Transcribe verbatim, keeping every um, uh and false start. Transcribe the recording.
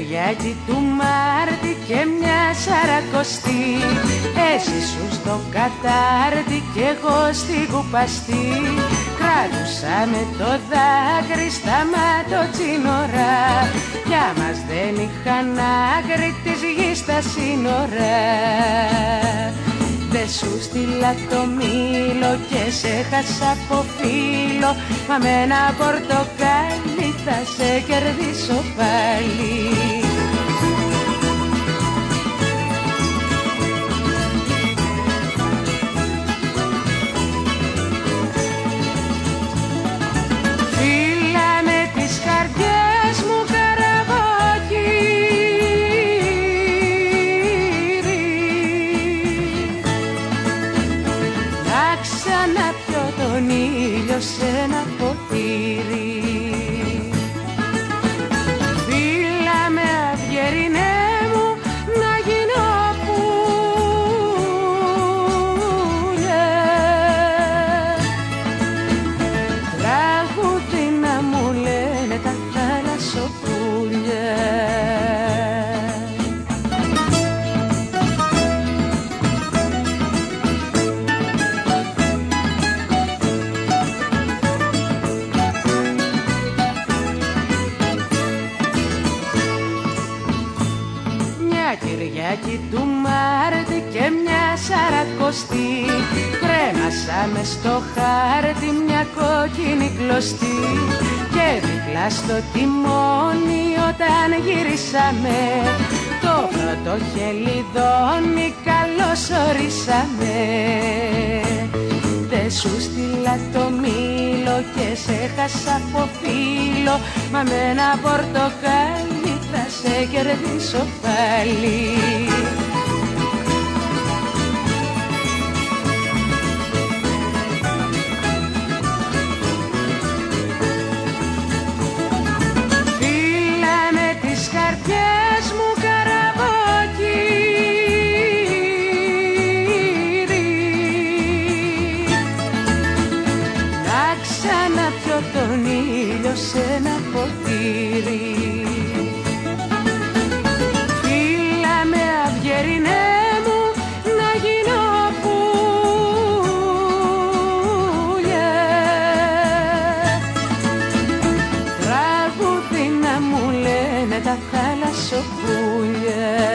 Κυριακή του Μάρτη και μια σαρακοστή, εσύ σου στο κατάρτι κι εγώ στην κουπαστή. Κράτουσαμε το δάκρυ στα μάτωτσίνορα, για μας δεν είχαν άκρη της γης τα σύνορα. Δε σου στείλα το μήλο και σε χάσα από φίλο, μα με ένα πορτοκάλι θα σε κερδίσω πάλι. Φύλαμε τις καρδιές μου καραβόκυρι, να ξαναπιω τον ήλιο σε ένα ποτήρι. Φύλαμε αυγερινέ μου να γίνω πουλιά, τραγούδι να μου λένε τα θαλασσοπούλια. Κυριακή του Μάρτη και μια σαρακοστή, κρέμασαμε στο χάρτη μια κόκκινη κλωστή. Και δίπλα στο τιμόνι όταν γυρίσαμε, το πρώτο χελιδόνι καλώς ορίσαμε. Δε σου στείλα το μήλο και σε χάσα από φίλο, μα με ένα πορτοκάλι θα σε κερδίσω πάλι. Φύλαμε τις καρδιές μου καραβόκυρι, να ξαναπιω τον ήλιο σε ένα ποτήρι. Φύλαμε αυγερινέ μου να γίνω πουλιά, τραγούδι να μου λένε τα θαλασσοπούλια.